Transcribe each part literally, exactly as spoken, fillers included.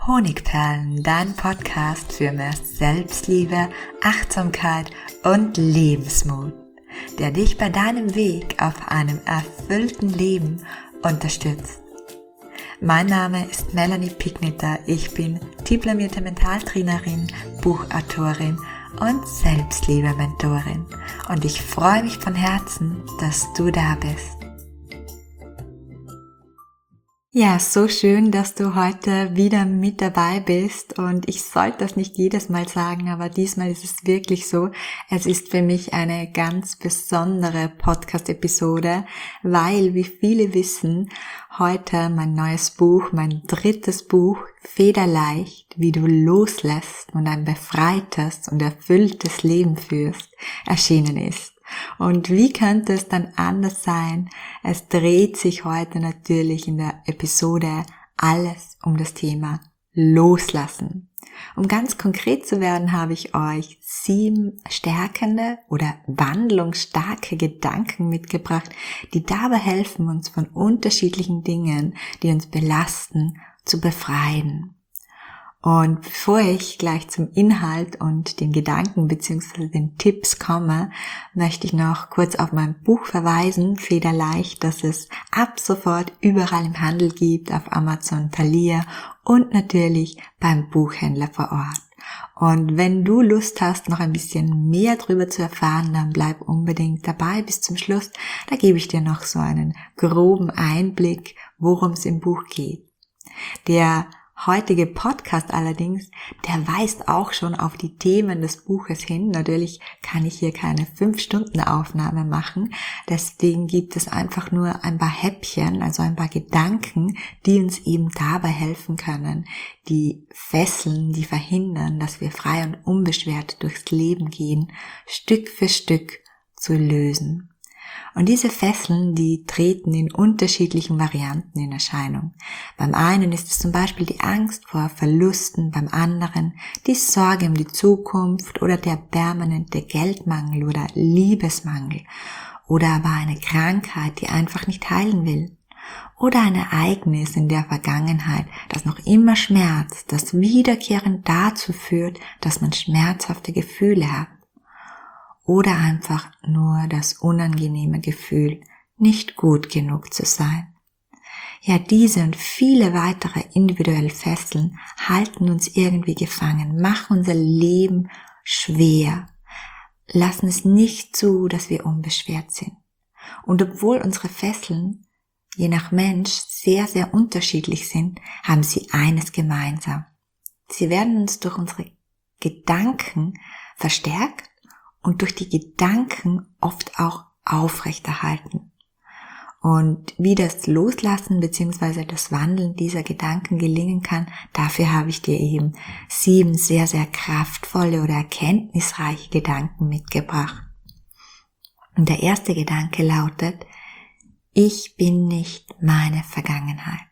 Honigperlen, dein Podcast für mehr Selbstliebe, Achtsamkeit und Lebensmut, der dich bei deinem Weg auf einem erfüllten Leben unterstützt. Mein Name ist Melanie Pigniter, ich bin diplomierte Mentaltrainerin, Buchautorin und Selbstliebe-Mentorin und ich freue mich von Herzen, dass du da bist. Ja, so schön, dass du heute wieder mit dabei bist und ich sollte das nicht jedes Mal sagen, aber diesmal ist es wirklich so. Es ist für mich eine ganz besondere Podcast-Episode, weil, wie viele wissen, heute mein neues Buch, mein drittes Buch, Federleicht, wie du loslässt und ein befreites und erfülltes Leben führst, erschienen ist. Und wie könnte es dann anders sein? Es dreht sich heute natürlich in der Episode alles um das Thema Loslassen. Um ganz konkret zu werden, habe ich euch sieben stärkende oder wandlungsstarke Gedanken mitgebracht, die dabei helfen, uns von unterschiedlichen Dingen, die uns belasten, zu befreien. Und bevor ich gleich zum Inhalt und den Gedanken bzw. den Tipps komme, möchte ich noch kurz auf mein Buch verweisen, Federleicht, das es ab sofort überall im Handel gibt, auf Amazon, Thalia und natürlich beim Buchhändler vor Ort. Und wenn du Lust hast, noch ein bisschen mehr darüber zu erfahren, dann bleib unbedingt dabei bis zum Schluss. Da gebe ich dir noch so einen groben Einblick, worum es im Buch geht. Der heutige Podcast allerdings, der weist auch schon auf die Themen des Buches hin. Natürlich kann ich hier keine fünf Stunden Aufnahme machen. Deswegen gibt es einfach nur ein paar Häppchen, also ein paar Gedanken, die uns eben dabei helfen können, die Fesseln, die verhindern, dass wir frei und unbeschwert durchs Leben gehen, Stück für Stück zu lösen. Und diese Fesseln, die treten in unterschiedlichen Varianten in Erscheinung. Beim einen ist es zum Beispiel die Angst vor Verlusten, beim anderen die Sorge um die Zukunft oder der permanente Geldmangel oder Liebesmangel oder aber eine Krankheit, die einfach nicht heilen will. Oder ein Ereignis in der Vergangenheit, das noch immer schmerzt, das wiederkehrend dazu führt, dass man schmerzhafte Gefühle hat. Oder einfach nur das unangenehme Gefühl, nicht gut genug zu sein. Ja, diese und viele weitere individuelle Fesseln halten uns irgendwie gefangen, machen unser Leben schwer, lassen es nicht zu, dass wir unbeschwert sind. Und obwohl unsere Fesseln je nach Mensch sehr, sehr unterschiedlich sind, haben sie eines gemeinsam. Sie werden uns durch unsere Gedanken verstärkt und durch die Gedanken oft auch aufrechterhalten. Und wie das Loslassen bzw. das Wandeln dieser Gedanken gelingen kann, dafür habe ich dir eben sieben sehr, sehr kraftvolle oder erkenntnisreiche Gedanken mitgebracht. Und der erste Gedanke lautet: Ich bin nicht meine Vergangenheit.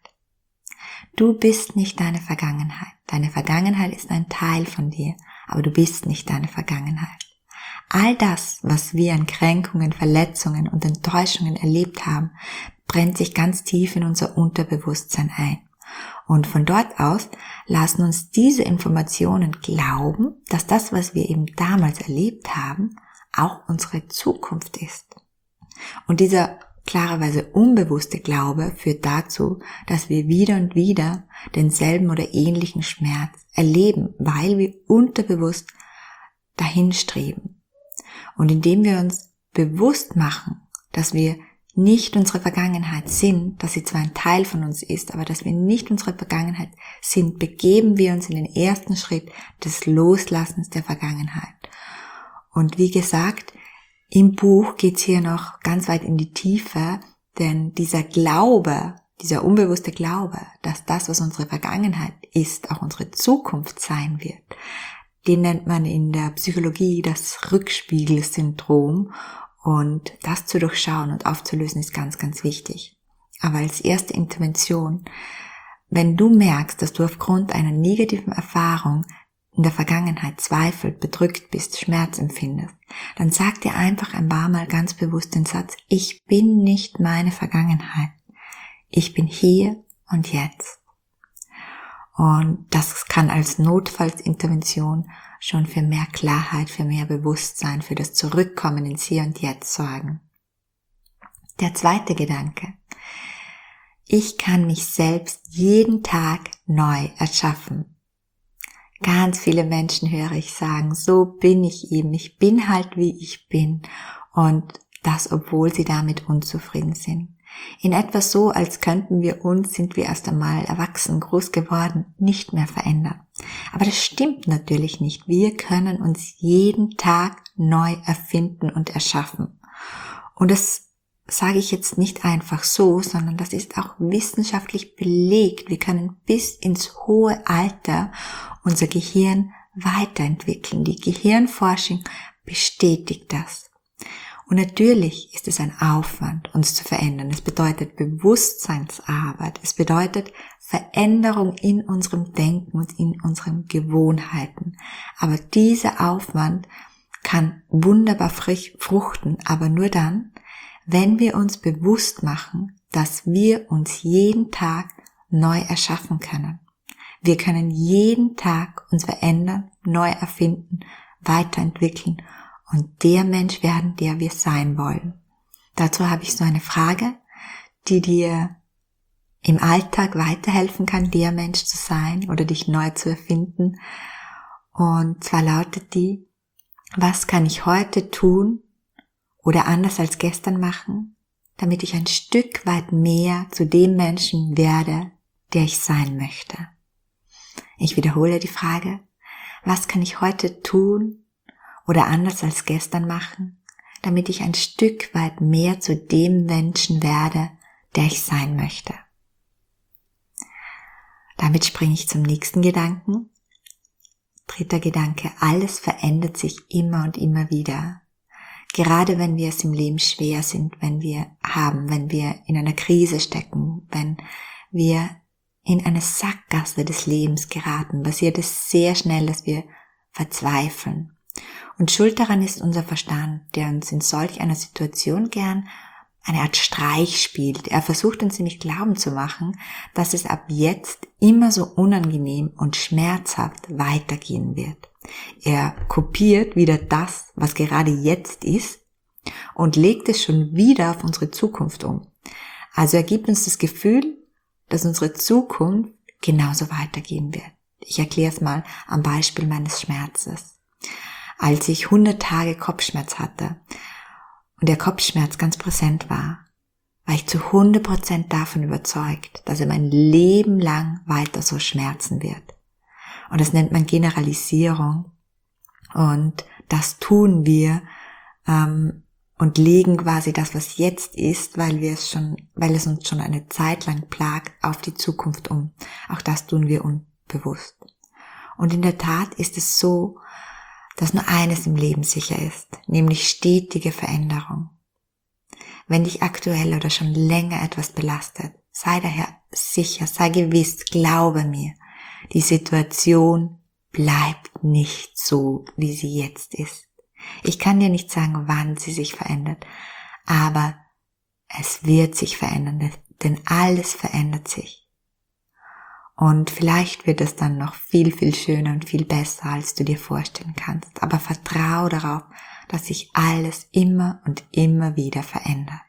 Du bist nicht deine Vergangenheit. Deine Vergangenheit ist ein Teil von dir, aber du bist nicht deine Vergangenheit. All das, was wir an Kränkungen, Verletzungen und Enttäuschungen erlebt haben, brennt sich ganz tief in unser Unterbewusstsein ein. Und von dort aus lassen uns diese Informationen glauben, dass das, was wir eben damals erlebt haben, auch unsere Zukunft ist. Und dieser klarerweise unbewusste Glaube führt dazu, dass wir wieder und wieder denselben oder ähnlichen Schmerz erleben, weil wir unterbewusst dahin streben. Und indem wir uns bewusst machen, dass wir nicht unsere Vergangenheit sind, dass sie zwar ein Teil von uns ist, aber dass wir nicht unsere Vergangenheit sind, begeben wir uns in den ersten Schritt des Loslassens der Vergangenheit. Und wie gesagt, im Buch geht's hier noch ganz weit in die Tiefe, denn dieser Glaube, dieser unbewusste Glaube, dass das, was unsere Vergangenheit ist, auch unsere Zukunft sein wird, den nennt man in der Psychologie das Rückspiegelsyndrom, und das zu durchschauen und aufzulösen ist ganz, ganz wichtig. Aber als erste Intervention, wenn du merkst, dass du aufgrund einer negativen Erfahrung in der Vergangenheit zweifelt, bedrückt bist, Schmerz empfindest, dann sag dir einfach ein paar Mal ganz bewusst den Satz: Ich bin nicht meine Vergangenheit. Ich bin hier und jetzt. Und das kann als Notfallsintervention schon für mehr Klarheit, für mehr Bewusstsein, für das Zurückkommen ins Hier und Jetzt sorgen. Der zweite Gedanke. Ich kann mich selbst jeden Tag neu erschaffen. Ganz viele Menschen höre ich sagen, so bin ich eben, ich bin halt wie ich bin, und das, obwohl sie damit unzufrieden sind. In etwa so, als könnten wir uns, sind wir erst einmal erwachsen, groß geworden, nicht mehr verändern. Aber das stimmt natürlich nicht. Wir können uns jeden Tag neu erfinden und erschaffen. Und das sage ich jetzt nicht einfach so, sondern das ist auch wissenschaftlich belegt. Wir können bis ins hohe Alter unser Gehirn weiterentwickeln. Die Gehirnforschung bestätigt das. Und natürlich ist es ein Aufwand, uns zu verändern. Es bedeutet Bewusstseinsarbeit. Es bedeutet Veränderung in unserem Denken und in unseren Gewohnheiten. Aber dieser Aufwand kann wunderbar fruchten, aber nur dann, wenn wir uns bewusst machen, dass wir uns jeden Tag neu erschaffen können. Wir können jeden Tag uns verändern, neu erfinden, weiterentwickeln und der Mensch werden, der wir sein wollen. Dazu habe ich so eine Frage, die dir im Alltag weiterhelfen kann, der Mensch zu sein oder dich neu zu erfinden. Und zwar lautet die: Was kann ich heute tun oder anders als gestern machen, damit ich ein Stück weit mehr zu dem Menschen werde, der ich sein möchte? Ich wiederhole die Frage: Was kann ich heute tun oder anders als gestern machen, damit ich ein Stück weit mehr zu dem Menschen werde, der ich sein möchte? Damit springe ich zum nächsten Gedanken. Dritter Gedanke: Alles verändert sich immer und immer wieder. Gerade wenn wir es im Leben schwer sind, wenn wir haben, wenn wir in einer Krise stecken, wenn wir in eine Sackgasse des Lebens geraten, passiert es sehr schnell, dass wir verzweifeln. Und schuld daran ist unser Verstand, der uns in solch einer Situation gern eine Art Streich spielt. Er versucht uns nämlich glauben zu machen, dass es ab jetzt immer so unangenehm und schmerzhaft weitergehen wird. Er kopiert wieder das, was gerade jetzt ist, und legt es schon wieder auf unsere Zukunft um. Also er gibt uns das Gefühl, dass unsere Zukunft genauso weitergehen wird. Ich erkläre es mal am Beispiel meines Schmerzes. Als ich hundert Tage Kopfschmerz hatte und der Kopfschmerz ganz präsent war, war ich zu hundert Prozent davon überzeugt, dass er mein Leben lang weiter so schmerzen wird. Und das nennt man Generalisierung. Und das tun wir ähm, und legen quasi das, was jetzt ist, weil wir es schon, weil es uns schon eine Zeit lang plagt, auf die Zukunft um. Auch das tun wir unbewusst. Und in der Tat ist es so, dass nur eines im Leben sicher ist, nämlich stetige Veränderung. Wenn dich aktuell oder schon länger etwas belastet, sei daher sicher, sei gewiss, glaube mir, die Situation bleibt nicht so, wie sie jetzt ist. Ich kann dir nicht sagen, wann sie sich verändert, aber es wird sich verändern, denn alles verändert sich. Und vielleicht wird es dann noch viel, viel schöner und viel besser, als du dir vorstellen kannst. Aber vertrau darauf, dass sich alles immer und immer wieder verändert.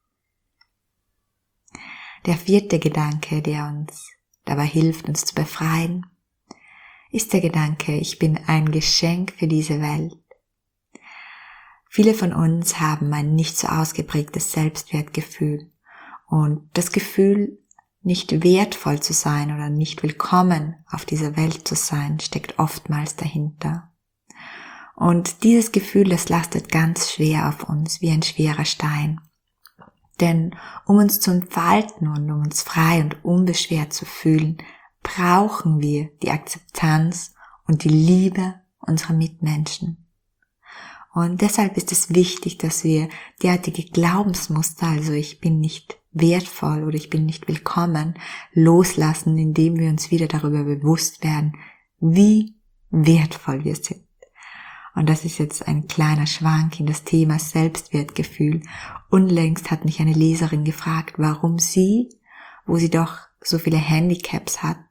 Der vierte Gedanke, der uns dabei hilft, uns zu befreien, ist der Gedanke: Ich bin ein Geschenk für diese Welt. Viele von uns haben ein nicht so ausgeprägtes Selbstwertgefühl. Und das Gefühl, nicht wertvoll zu sein oder nicht willkommen auf dieser Welt zu sein, steckt oftmals dahinter. Und dieses Gefühl, das lastet ganz schwer auf uns, wie ein schwerer Stein. Denn um uns zu entfalten und um uns frei und unbeschwert zu fühlen, brauchen wir die Akzeptanz und die Liebe unserer Mitmenschen. Und deshalb ist es wichtig, dass wir derartige Glaubensmuster, also ich bin nicht wertvoll oder ich bin nicht willkommen, loslassen, indem wir uns wieder darüber bewusst werden, wie wertvoll wir sind. Und das ist jetzt ein kleiner Schwank in das Thema Selbstwertgefühl. Unlängst hat mich eine Leserin gefragt, warum sie, wo sie doch so viele Handicaps hat,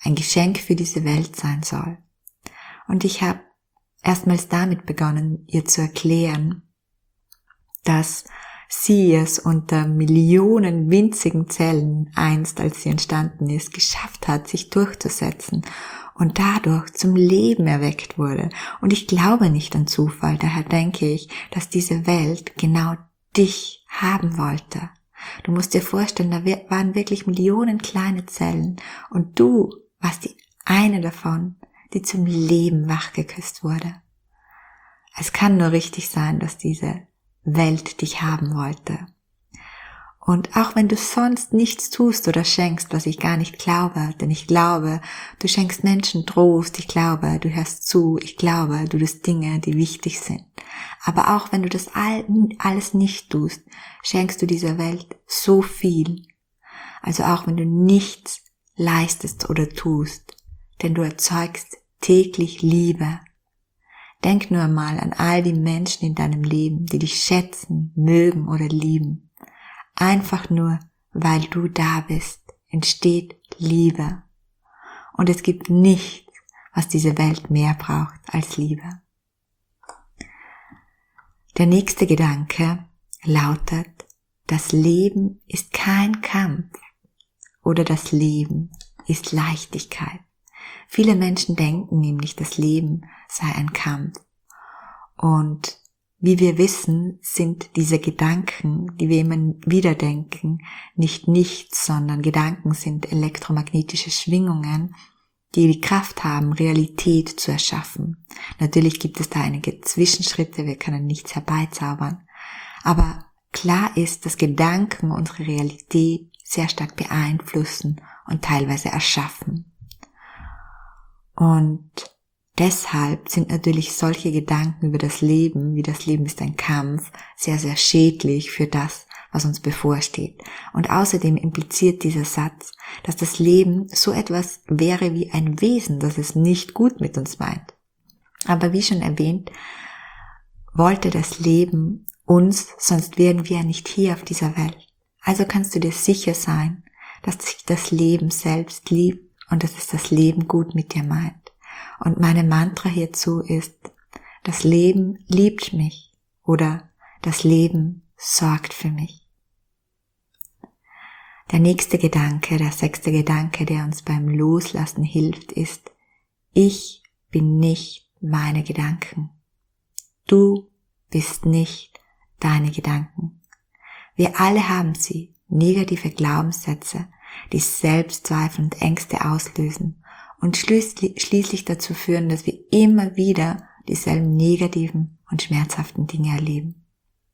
ein Geschenk für diese Welt sein soll. Und ich habe erstmals damit begonnen, ihr zu erklären, dass sie es unter Millionen winzigen Zellen einst, als sie entstanden ist, geschafft hat, sich durchzusetzen und dadurch zum Leben erweckt wurde. Und ich glaube nicht an Zufall, daher denke ich, dass diese Welt genau dich haben wollte. Du musst dir vorstellen, da waren wirklich Millionen kleine Zellen und du warst die eine davon, die zum Leben wachgeküsst wurde. Es kann nur richtig sein, dass diese Welt dich haben wollte. Und auch wenn du sonst nichts tust oder schenkst, was ich gar nicht glaube, denn ich glaube, du schenkst Menschen Trost, ich glaube, du hörst zu, ich glaube, du tust Dinge, die wichtig sind. Aber auch wenn du das alles nicht tust, schenkst du dieser Welt so viel. Also auch wenn du nichts leistest oder tust, denn du erzeugst täglich Liebe. Denk nur einmal an all die Menschen in deinem Leben, die dich schätzen, mögen oder lieben. Einfach nur, weil du da bist, entsteht Liebe. Und es gibt nichts, was diese Welt mehr braucht als Liebe. Der nächste Gedanke lautet, das Leben ist kein Kampf oder das Leben ist Leichtigkeit. Viele Menschen denken nämlich, das Leben sei ein Kampf. Und wie wir wissen, sind diese Gedanken, die wir immer wieder denken, nicht nichts, sondern Gedanken sind elektromagnetische Schwingungen, die die Kraft haben, Realität zu erschaffen. Natürlich gibt es da einige Zwischenschritte, wir können nichts herbeizaubern. Aber klar ist, dass Gedanken unsere Realität sehr stark beeinflussen und teilweise erschaffen. Und deshalb sind natürlich solche Gedanken über das Leben, wie das Leben ist ein Kampf, sehr, sehr schädlich für das, was uns bevorsteht. Und außerdem impliziert dieser Satz, dass das Leben so etwas wäre wie ein Wesen, das es nicht gut mit uns meint. Aber wie schon erwähnt, wollte das Leben uns, sonst wären wir nicht hier auf dieser Welt. Also kannst du dir sicher sein, dass sich das Leben selbst liebt und dass es das Leben gut mit dir meint. Und meine Mantra hierzu ist, das Leben liebt mich oder das Leben sorgt für mich. Der nächste Gedanke, der sechste Gedanke, der uns beim Loslassen hilft, ist, ich bin nicht meine Gedanken. Du bist nicht deine Gedanken. Wir alle haben sie, negative Glaubenssätze, die Selbstzweifel und Ängste auslösen und schließlich dazu führen, dass wir immer wieder dieselben negativen und schmerzhaften Dinge erleben.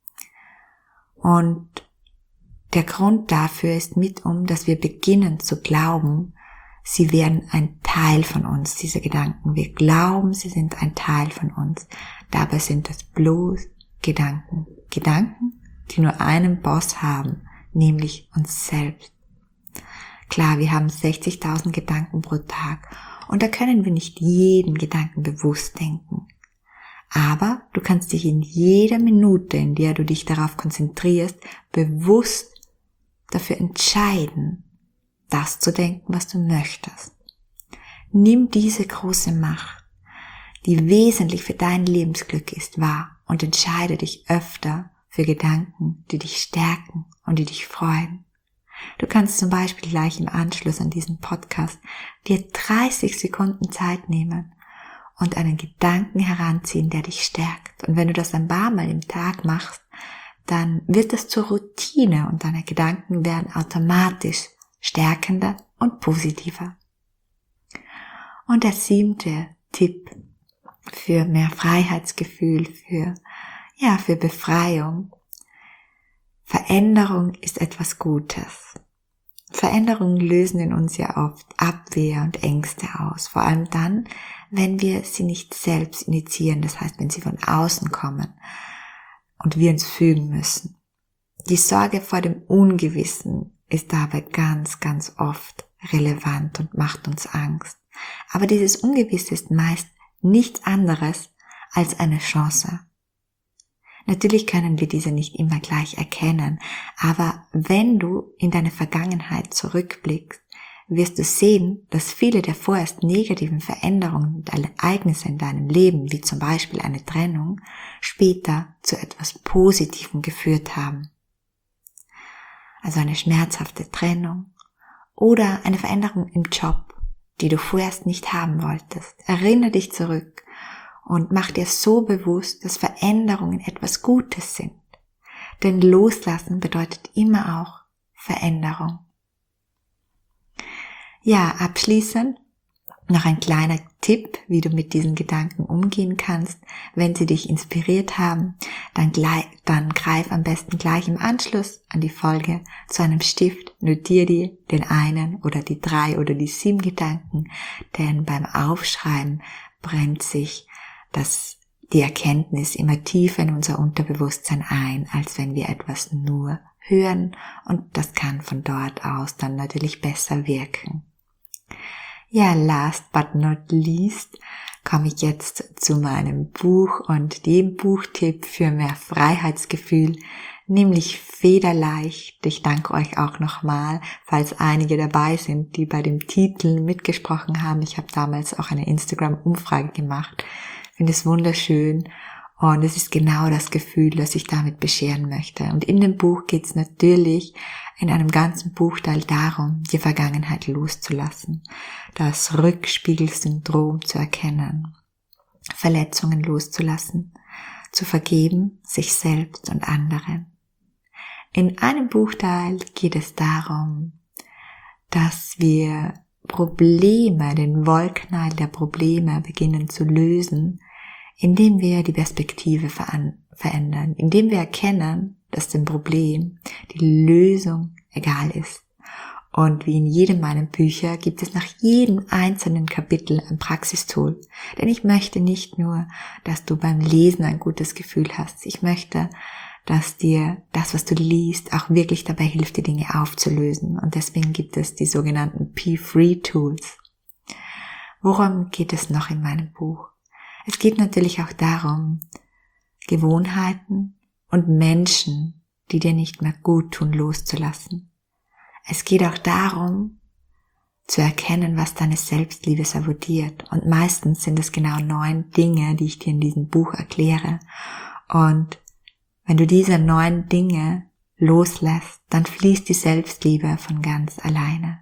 Und der Grund dafür ist mitunter, dass wir beginnen zu glauben, sie wären ein Teil von uns, diese Gedanken. Wir glauben, sie sind ein Teil von uns. Dabei sind es bloß Gedanken. Gedanken, die nur einen Boss haben, nämlich uns selbst. Klar, wir haben sechzigtausend Gedanken pro Tag und da können wir nicht jeden Gedanken bewusst denken. Aber du kannst dich in jeder Minute, in der du dich darauf konzentrierst, bewusst dafür entscheiden, das zu denken, was du möchtest. Nimm diese große Macht, die wesentlich für dein Lebensglück ist, wahr und entscheide dich öfter für Gedanken, die dich stärken und die dich freuen. Du kannst zum Beispiel gleich im Anschluss an diesen Podcast dir dreißig Sekunden Zeit nehmen und einen Gedanken heranziehen, der dich stärkt. Und wenn du das ein paar Mal im Tag machst, dann wird das zur Routine und deine Gedanken werden automatisch stärkender und positiver. Und der siebte Tipp für mehr Freiheitsgefühl, für, ja, für Befreiung. Veränderung ist etwas Gutes. Veränderungen lösen in uns ja oft Abwehr und Ängste aus, vor allem dann, wenn wir sie nicht selbst initiieren, das heißt, wenn sie von außen kommen und wir uns fügen müssen. Die Sorge vor dem Ungewissen ist dabei ganz, ganz oft relevant und macht uns Angst. Aber dieses Ungewisse ist meist nichts anderes als eine Chance. Natürlich können wir diese nicht immer gleich erkennen, aber wenn du in deine Vergangenheit zurückblickst, wirst du sehen, dass viele der vorerst negativen Veränderungen und Ereignisse in deinem Leben, wie zum Beispiel eine Trennung, später zu etwas Positivem geführt haben. Also eine schmerzhafte Trennung oder eine Veränderung im Job, die du vorerst nicht haben wolltest. Erinnere dich zurück und mach dir so bewusst, dass Veränderungen etwas Gutes sind. Denn Loslassen bedeutet immer auch Veränderung. Ja, abschließend noch ein kleiner Tipp, wie du mit diesen Gedanken umgehen kannst. Wenn sie dich inspiriert haben, dann, gleich, dann greif am besten gleich im Anschluss an die Folge zu einem Stift, notier dir den einen oder die drei oder die sieben Gedanken, denn beim Aufschreiben brennt sich das, die Erkenntnis immer tiefer in unser Unterbewusstsein ein, als wenn wir etwas nur hören, und das kann von dort aus dann natürlich besser wirken. Ja, last but not least komme ich jetzt zu meinem Buch und dem Buchtipp für mehr Freiheitsgefühl, nämlich Federleicht. Ich danke euch auch nochmal, falls einige dabei sind, die bei dem Titel mitgesprochen haben. Ich habe damals auch eine Instagram-Umfrage gemacht. Ich finde es wunderschön und es ist genau das Gefühl, das ich damit bescheren möchte. Und in dem Buch geht es natürlich in einem ganzen Buchteil darum, die Vergangenheit loszulassen, das Rückspiegelsyndrom zu erkennen, Verletzungen loszulassen, zu vergeben, sich selbst und anderen. In einem Buchteil geht es darum, dass wir Probleme, den Wollknall der Probleme beginnen zu lösen, indem wir die Perspektive verändern, indem wir erkennen, dass dem Problem die Lösung egal ist. Und wie in jedem meiner Bücher gibt es nach jedem einzelnen Kapitel ein Praxistool. Denn ich möchte nicht nur, dass du beim Lesen ein gutes Gefühl hast. Ich möchte, dass dir das, was du liest, auch wirklich dabei hilft, die Dinge aufzulösen. Und deswegen gibt es die sogenannten P drei Tools. Worum geht es noch in meinem Buch? Es geht natürlich auch darum, Gewohnheiten und Menschen, die dir nicht mehr gut tun, loszulassen. Es geht auch darum, zu erkennen, was deine Selbstliebe sabotiert. Und meistens sind es genau neun Dinge, die ich dir in diesem Buch erkläre. Und wenn du diese neun Dinge loslässt, dann fließt die Selbstliebe von ganz alleine.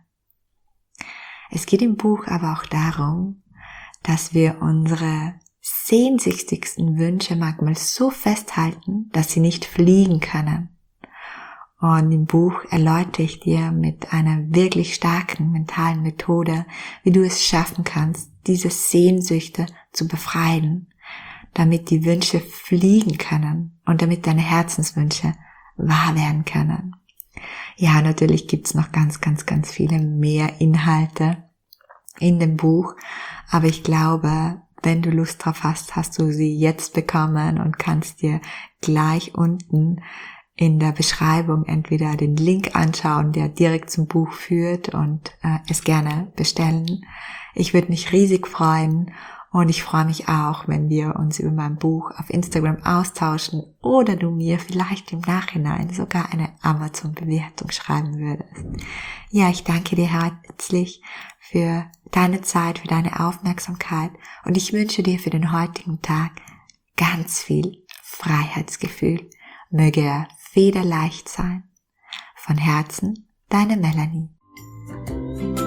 Es geht im Buch aber auch darum, dass wir unsere sehnsüchtigsten Wünsche manchmal so festhalten, dass sie nicht fliegen können. Und im Buch erläutere ich dir mit einer wirklich starken mentalen Methode, wie du es schaffen kannst, diese Sehnsüchte zu befreien, damit die Wünsche fliegen können und damit deine Herzenswünsche wahr werden können. Ja, natürlich gibt's noch ganz, ganz, ganz viele mehr Inhalte in dem Buch, aber ich glaube, wenn du Lust drauf hast, hast du sie jetzt bekommen und kannst dir gleich unten in der Beschreibung entweder den Link anschauen, der direkt zum Buch führt, und äh, es gerne bestellen. Ich würde mich riesig freuen und ich freue mich auch, wenn wir uns über mein Buch auf Instagram austauschen oder du mir vielleicht im Nachhinein sogar eine Amazon-Bewertung schreiben würdest. Ja, ich danke dir herzlich für deine Zeit, für deine Aufmerksamkeit und ich wünsche dir für den heutigen Tag ganz viel Freiheitsgefühl. Möge er federleicht sein. Von Herzen, deine Melanie.